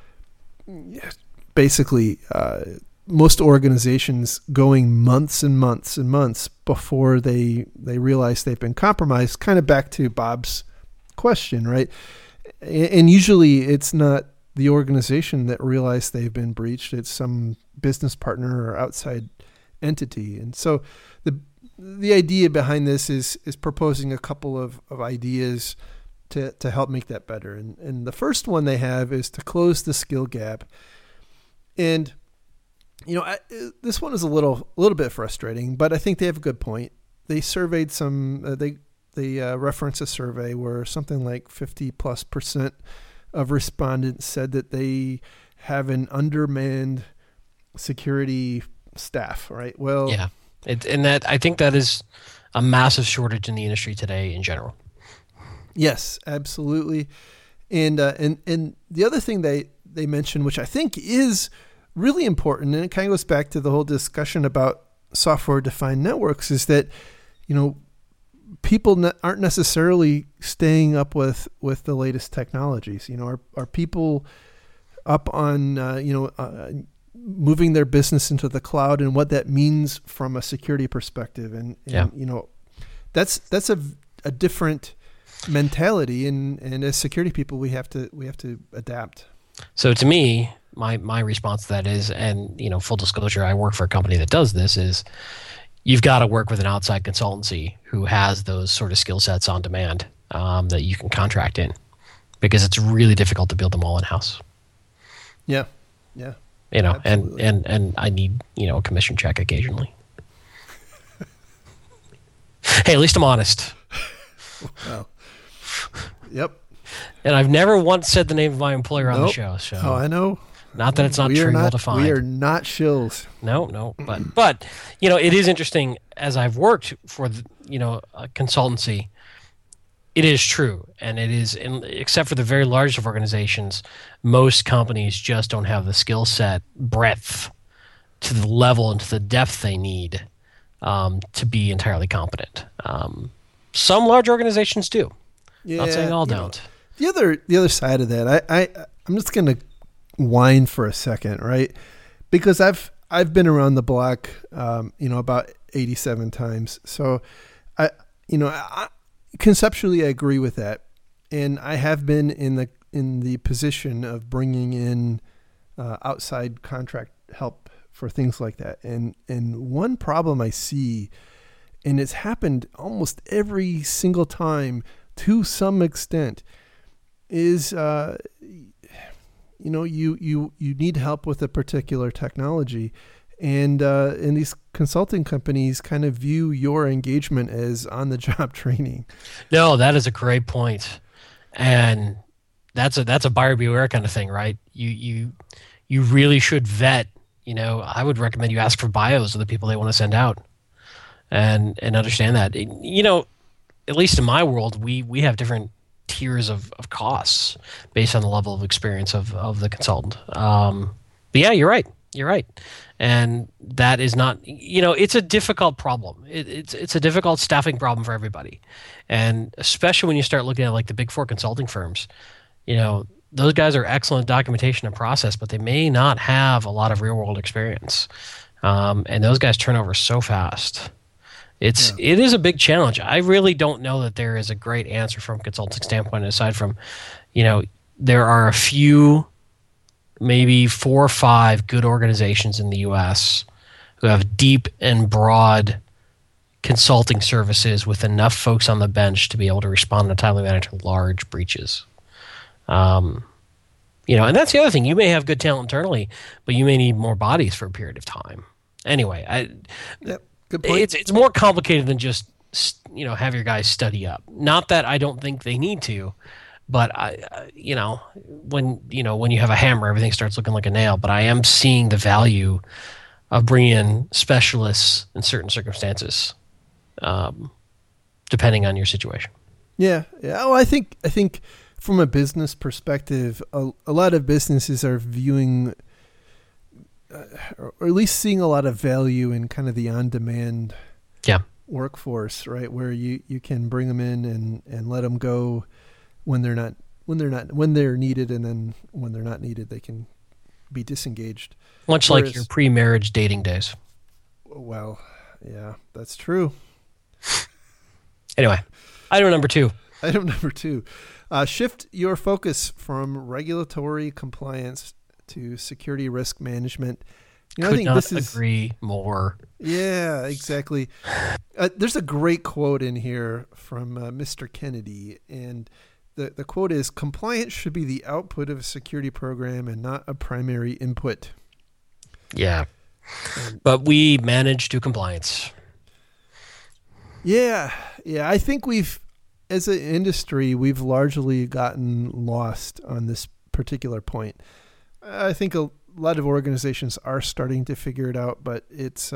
basically most organizations going months and months and months before they realize they've been compromised. Kind of back to Bob's question, right? And usually it's not the organization that realized they've been breached. It's some business partner or outside entity. And so the idea behind this is proposing a couple of ideas to help make that better. And the first one they have is to close the skill gap. And this one is a little bit frustrating, but I think they have a good point. They surveyed some. They reference a survey where something like 50+% of respondents said that they have an undermanned security staff. Right. Well,
yeah, I think that is a massive shortage in the industry today in general.
Yes, absolutely. And the other thing they mentioned, which I think is really important, and it kind of goes back to the whole discussion about software-defined networks, is that people aren't necessarily staying up with the latest technologies. Are people up on moving their business into the cloud and what that means from a security perspective, and that's a different mentality, and as security people we have to adapt.
So to me, my response to that is, and full disclosure, I work for a company that does this, is you've got to work with an outside consultancy who has those sort of skill sets on demand that you can contract in, because it's really difficult to build them all in house.
Yeah.
And I need a commission check occasionally. Hey, at least I'm honest.
Well, yep. And
I've never once said the name of my employer on the show. So.
Oh, I know.
Not that it's not trivial to find.
We are not shills.
No. But it is interesting, as I've worked for a consultancy, it is true. And it is, except for the very largest of organizations, most companies just don't have the skill set breadth to the level and to the depth they need to be entirely competent. Some large organizations do. Yeah, not saying all don't.
The other side of that, I'm just going to whine for a second, right? Because I've been around the block, about 87 times. So I conceptually I agree with that, and I have been in the position of bringing in outside contract help for things like that. And one problem I see, and it's happened almost every single time to some extent, is you need help with a particular technology, and these consulting companies kind of view your engagement as on-the-job training.
No, that is a great point, and that's a buyer beware kind of thing, right? You really should vet. I would recommend you ask for bios of the people they want to send out, and understand that. At least in my world, we have different tiers of costs based on the level of experience of the consultant. But yeah, you're right. And that is not, it's a difficult problem. It's a difficult staffing problem for everybody. And especially when you start looking at like the big four consulting firms, those guys are excellent documentation and process, but they may not have a lot of real world experience. And those guys turn over so fast. It is a big challenge. I really don't know that there is a great answer from a consulting standpoint, aside from, there are a few, maybe 4 or 5 good organizations in the U.S. who have deep and broad consulting services with enough folks on the bench to be able to respond in a timely manner to large breaches. And that's the other thing. You may have good talent internally, but you may need more bodies for a period of time. Anyway,
good point.
It's more complicated than just have your guys study up. Not that I don't think they need to, but when you have a hammer, everything starts looking like a nail. But I am seeing the value of bringing in specialists in certain circumstances, depending on your situation.
Yeah. Well, I think from a business perspective, a lot of businesses are viewing, or at least seeing a lot of value in kind of the on-demand workforce, right? Where you can bring them in and let them go when they're needed, and then when they're not needed, they can be disengaged.
Much like your pre-marriage dating days.
Well, yeah, that's true.
Anyway, item number 2.
Item number 2. Shift your focus from regulatory compliance to security risk management.
I think this is agree more.
Yeah, exactly. There's a great quote in here from Mr. Kennedy, and the quote is, "Compliance should be the output of a security program and not a primary input."
Yeah, but we manage to compliance.
Yeah. I think as an industry, we've largely gotten lost on this particular point. I think a lot of organizations are starting to figure it out, but it's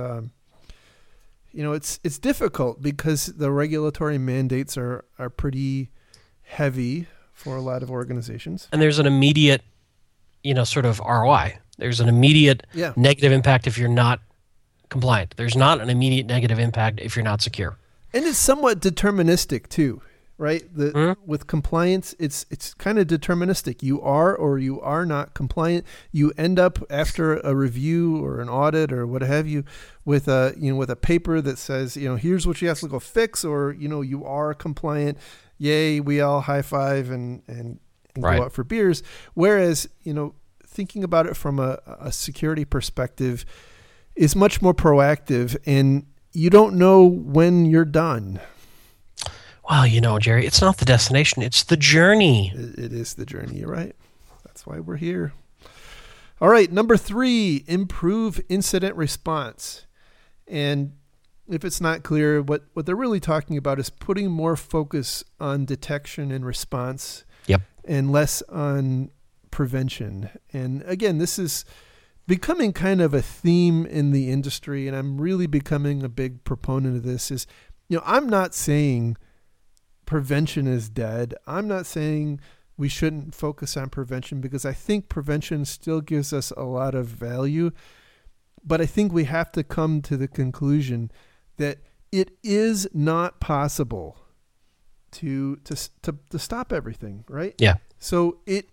difficult because the regulatory mandates are pretty heavy for a lot of organizations.
And there's an immediate, sort of ROI. There's an immediate negative impact if you're not compliant. There's not an immediate negative impact if you're not secure.
And it's somewhat deterministic too. Right? With compliance, it's kind of deterministic. You are or you are not compliant. You end up after a review or an audit or what have you with a paper that says, here's what you have to go fix, or you are compliant. Yay, we all high five and
right.
Go out for beers. Whereas, thinking about it from a security perspective is much more proactive, and you don't know when you're done.
Well, Jerry, it's not the destination. It's the journey.
It is the journey. You're right. That's why we're here. All right. Number 3, improve incident response. And if it's not clear, what they're really talking about is putting more focus on detection and response.
Yep.
And less on prevention. And again, this is becoming kind of a theme in the industry, and I'm really becoming a big proponent of this. I'm not saying prevention is dead. I'm not saying we shouldn't focus on prevention, because I think prevention still gives us a lot of value. But I think we have to come to the conclusion that it is not possible to stop everything, right?
Yeah.
So it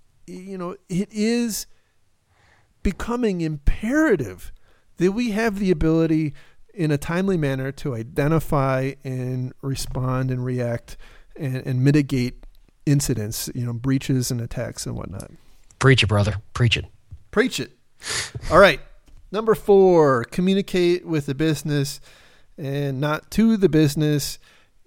is becoming imperative that we have the ability in a timely manner to identify and respond and react and mitigate incidents, breaches and attacks and whatnot.
Preach it, brother. Preach it.
Preach it. All right. Number 4, communicate with the business and not to the business.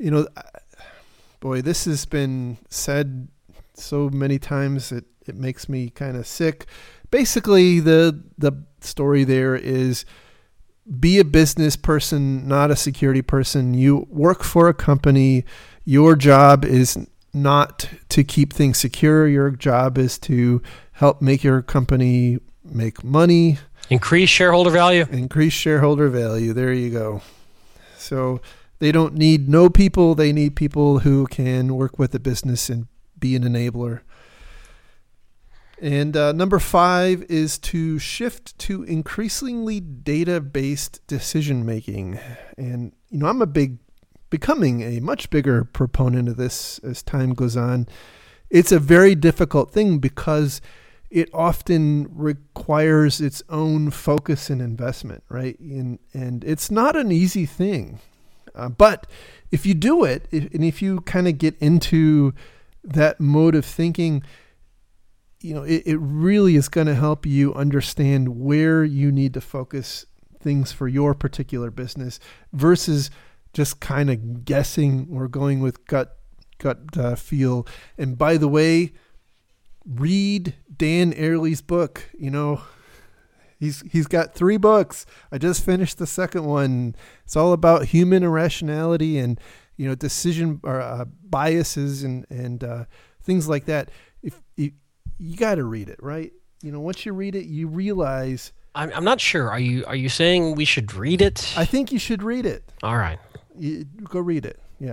Boy, this has been said so many times that it makes me kind of sick. Basically, the story there is, be a business person, not a security person. You work for a company. Your job is not to keep things secure. Your job is to help make your company make money.
Increase shareholder value.
Increase shareholder value. There you go. So they don't need no people. They need people who can work with the business and be an enabler. And number 5 is to shift to increasingly data-based decision making. And I'm becoming a much bigger proponent of this as time goes on. It's a very difficult thing because it often requires its own focus and investment, right? And it's not an easy thing. But if you do it, if you kind of get into that mode of thinking, it really is going to help you understand where you need to focus things for your particular business versus just kind of guessing or going with gut feel. And by the way, read Dan Ariely's book. He's got 3 books. I just finished the second one. It's all about human irrationality and decision or biases and things like that. If you got to read it, right? Once you read it, you realize.
I'm not sure. Are you saying we should read it?
I think you should read it.
All right.
Go read it. Yeah.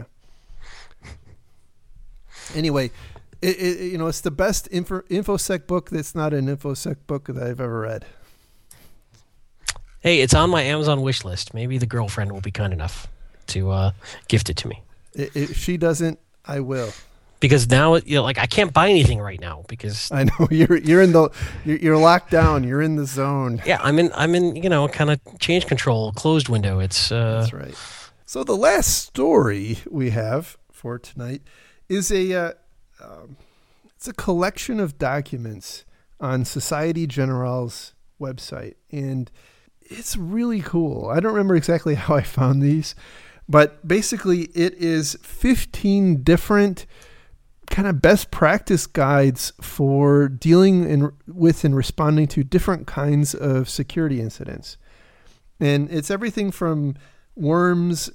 Anyway, it's the best InfoSec book that's not an InfoSec book that I've ever read.
Hey, it's on my Amazon wish list. Maybe the girlfriend will be kind enough to gift it to me.
If she doesn't, I will.
Because now, I can't buy anything right now because
I know you're locked down. You're in the zone.
Yeah, I'm in kind of change control closed window. It's
That's right. So the last story we have for tonight is it's a collection of documents on Société Générale's website, and it's really cool. I don't remember exactly how I found these, but basically it is 15 different kind of best practice guides for dealing with and responding to different kinds of security incidents. And it's everything from worms,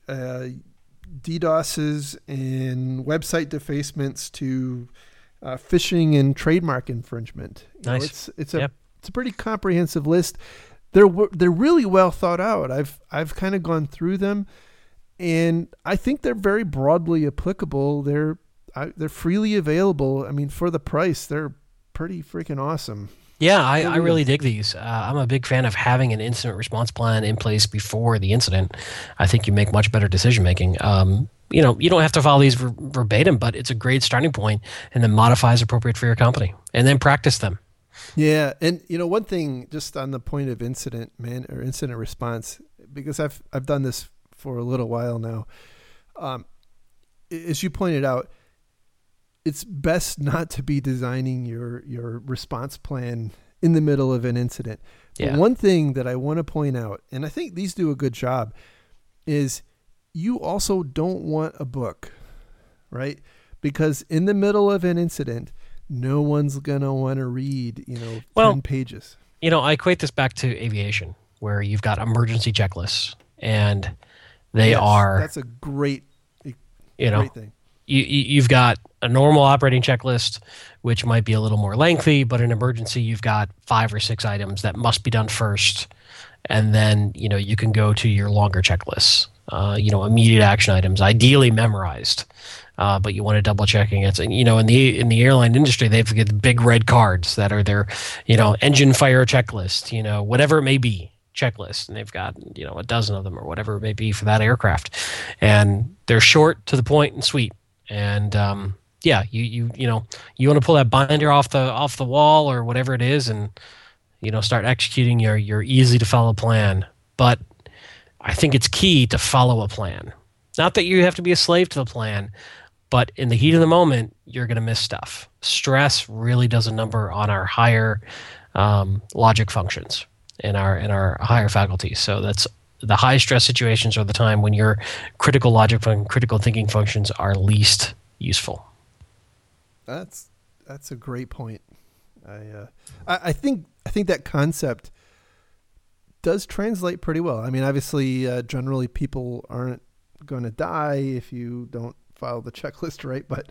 DDoSes, and website defacements to phishing and trademark infringement.
Nice.
It's a pretty comprehensive list. They're really well thought out. I've kind of gone through them, and I think they're very broadly applicable. They're freely available. I mean, for the price, they're pretty freaking awesome.
Yeah, I really dig these. I'm a big fan of having an incident response plan in place before the incident. I think you make much better decision making. You don't have to follow these verbatim, but it's a great starting point, and then modify as appropriate for your company, and then practice them.
Yeah, and one thing just on the point of incident response, because I've done this for a little while now. As you pointed out, it's best not to be designing your response plan in the middle of an incident.
Yeah.
But one thing that I want to point out, and I think these do a good job, is you also don't want a book, right? Because in the middle of an incident, no one's going to want to read, 10 pages.
I equate this back to aviation, where you've got emergency checklists, and they are...
That's a great thing.
You've got a normal operating checklist, which might be a little more lengthy, but in emergency, you've got 5 or 6 items that must be done first. And then, you can go to your longer checklists, immediate action items, ideally memorized. But you want to double checking it. In the airline industry, they've got the big red cards that are their, engine fire checklist, whatever it may be, checklist. And they've got, a dozen of them or whatever it may be for that aircraft. And they're short, to the point, and sweet. And you want to pull that binder off the wall or whatever it is, and start executing your easy to follow plan. But I think it's key to follow a plan. Not that you have to be a slave to the plan, but in the heat of the moment, you're going to miss stuff. Stress really does a number on our higher logic functions in our higher faculties. So that's the high stress situations are the time when your critical logic and critical thinking functions are least useful.
That's a great point. I think that concept does translate pretty well. I mean, obviously, generally people aren't going to die if you don't follow the checklist right, but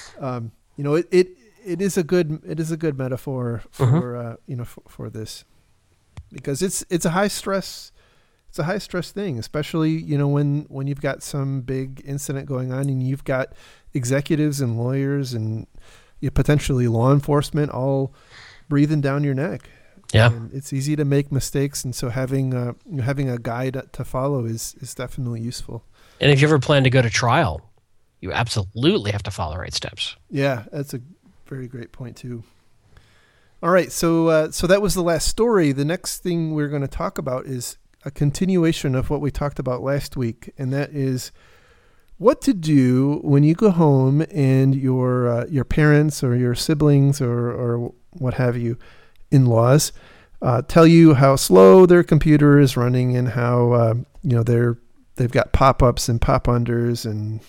it is a good metaphor for for this, because it's a high stress. It's a high stress thing, especially, when you've got some big incident going on and you've got executives and lawyers and, potentially law enforcement all breathing down your neck.
Yeah.
And it's easy to make mistakes, and so having a guide to follow is definitely useful.
And if you ever plan to go to trial, you absolutely have to follow the right steps.
Yeah, that's a very great point too. All right, so that was the last story. The next thing we're going to talk about is a continuation of what we talked about last week, and that is what to do when you go home and your parents or your siblings or what have you, in-laws, tell you how slow their computer is running and how they've got pop-ups and pop-unders, and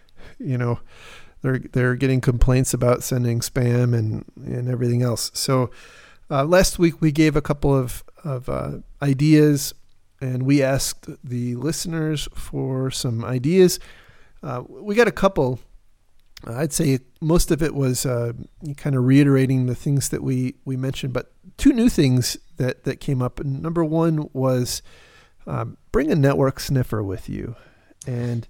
they're getting complaints about sending spam and everything else. So last week we gave a couple of ideas, and we asked the listeners for some ideas. We got a couple. I'd say most of it was kind of reiterating the things that we mentioned, but two new things that came up. And number one was bring a network sniffer with you. And,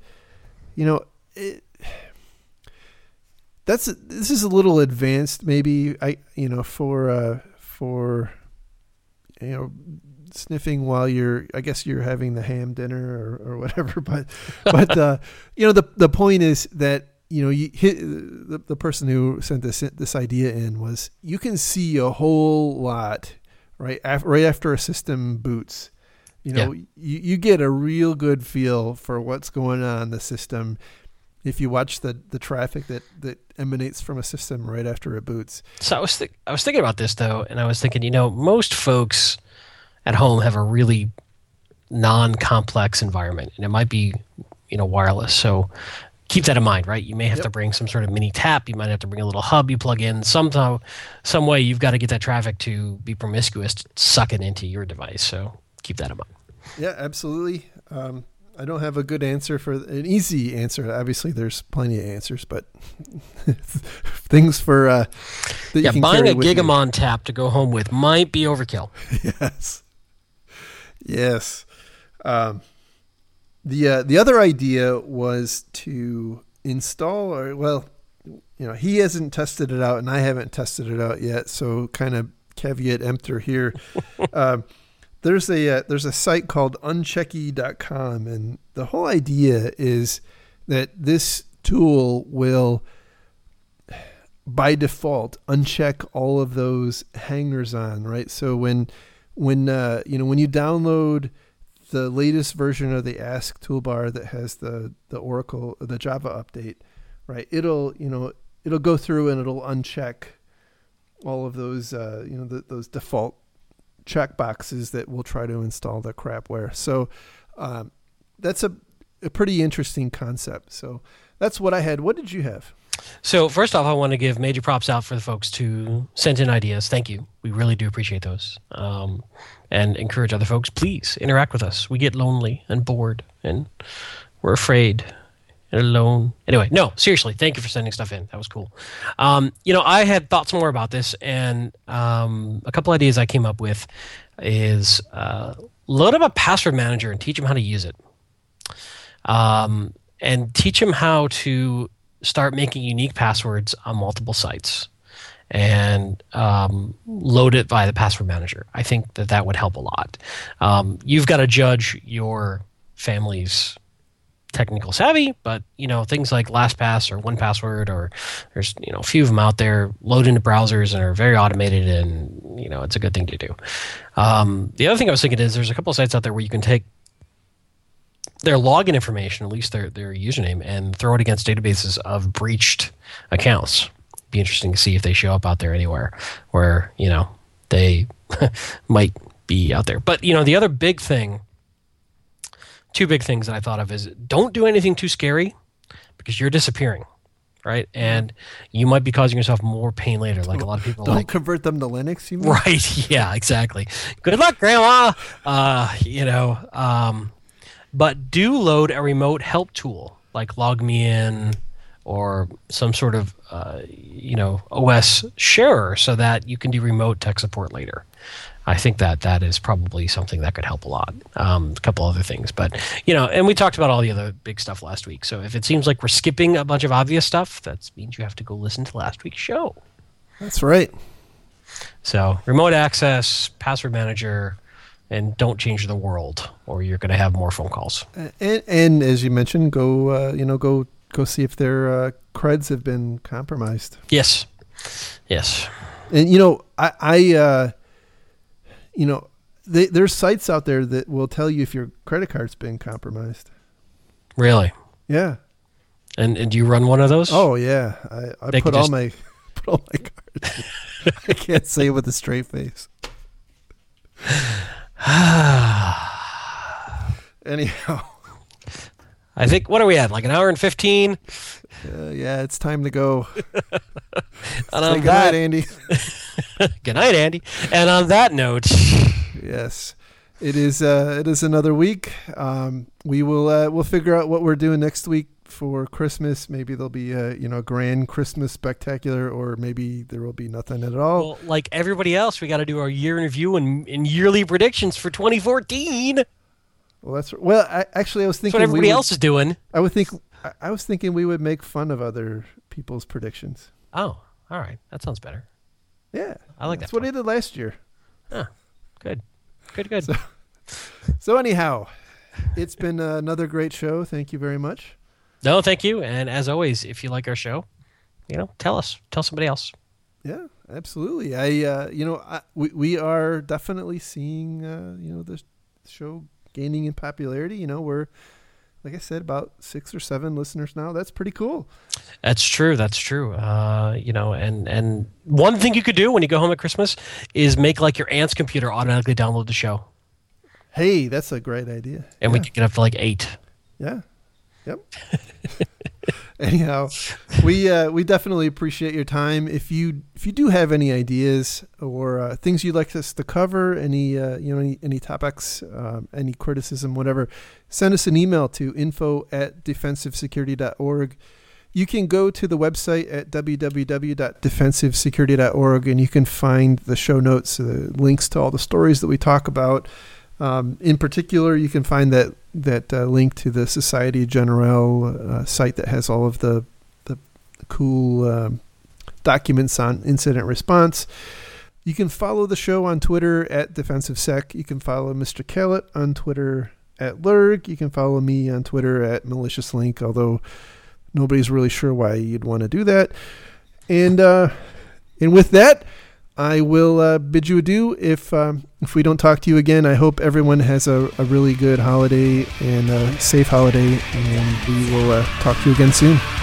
this is a little advanced maybe, for sniffing while you're having the ham dinner or whatever. But the point is that, the person who sent this idea in was, you can see a whole lot right after a system boots. You get a real good feel for what's going on in the system if you watch the traffic that emanates from a system right after it boots. So
I was thinking about this though, and I was thinking, most folks at home have a really non-complex environment, and it might be, wireless. So keep that in mind, right? You may have to bring some sort of mini tap. You might have to bring a little hub you plug in. Somehow, some way, you've got to get that traffic to be promiscuous, to suck it into your device. So keep that in mind. Yeah,
absolutely. I don't have a good answer for an easy answer. Obviously, there's plenty of answers, but things for that you can
buying
carry
a Gigamon tap to go home with might be overkill.
Yes. The other idea was to install, he hasn't tested it out and I haven't tested it out yet. So kind of caveat emptor here. There's a site called unchecky.com, and the whole idea is that this tool will, by default, uncheck all of those hangers on, right? So when you download the latest version of the Ask toolbar that has the Oracle, the Java update, right? It'll go through and it'll uncheck all of those those default check boxes that will try to install the crapware. So that's a pretty interesting concept. So that's what I had. What did you have?
So first off, I want to give major props out for the folks who sent in ideas. Thank you. We really do appreciate those. And encourage other folks, please interact with us. We get lonely and bored and we're afraid and alone. Anyway, no, seriously, thank you for sending stuff in. That was cool. I had thoughts more about this, and a couple ideas I came up with is load up a password manager and teach them how to use it. And teach them how to start making unique passwords on multiple sites and load it via the password manager. I think that would help a lot. You've got to judge your family's technical savvy, but things like LastPass or 1Password, or there's a few of them out there, load into browsers and are very automated, and it's a good thing to do. The other thing I was thinking is there's a couple of sites out there where you can take their login information, at least their username, and throw it against databases of breached accounts. Be interesting to see if they show up out there anywhere where they might be out there. But the other big thing, two big things that I thought of is, don't do anything too scary, because you're disappearing, right? And you might be causing yourself more pain later. Like a lot of people
don't convert them to Linux, you mean?
Right? Yeah, exactly. Good luck, Grandma. But do load a remote help tool like LogMeIn or some sort of OS sharer, so that you can do remote tech support later. I think that is probably something that could help a lot. A couple other things, but and we talked about all the other big stuff last week. So if it seems like we're skipping a bunch of obvious stuff, that means you have to go listen to last week's show.
That's right.
So remote access, password manager, and don't change the world, or you're going to have more phone calls.
And as you mentioned, go see if their creds have been compromised.
Yes.
And there's sites out there that will tell you if your credit card's been compromised.
Really?
Yeah.
And do you run one of those?
Oh yeah, I put all my cards. I can't say it with a straight face. Anyhow,
I think, what are we at? Like an hour and 15?
Yeah, it's time to go.
Good
night, Andy.
Good night, Andy. And on that note,
yes, it is another week. We'll figure out what we're doing next week for Christmas. Maybe there'll be a grand Christmas spectacular, or maybe there will be nothing at all.
Well, like everybody else, we got to do our year in review and yearly predictions for 2014.
Well, I was thinking
that's what everybody else is doing.
I was thinking we would make fun of other people's predictions.
Oh, all right. That sounds better.
Yeah.
I like
That's
that.
what I did last year.
Oh, good.
So anyhow, it's been another great show. Thank you very much.
No, thank you. And as always, if you like our show, tell somebody else.
Yeah, absolutely. We are definitely seeing, the show gaining in popularity. We're, like I said, about 6 or 7 listeners now. That's pretty cool.
That's true. And one thing you could do when you go home at Christmas is make like your aunt's computer automatically download the show.
Hey, that's a great idea.
And we could get up to like 8.
Yeah. Yep. Anyhow, we definitely appreciate your time. If you do have any ideas or things you'd like us to cover, any topics, any criticism, whatever, send us an email to info@defensivesecurity.org. You can go to the website at www.defensivesecurity.org, and you can find the show notes, links to all the stories that we talk about. In particular, you can find that link to the Societe Generale site that has all of the cool documents on incident response. You can follow the show on Twitter at DefensiveSec. You can follow Mr. Kellett on Twitter at Lurg. You can follow me on Twitter at MaliciousLink, although nobody's really sure why you'd want to do that. And with that, I will bid you adieu. If we don't talk to you again, I hope everyone has a really good holiday and a safe holiday, and we will talk to you again soon.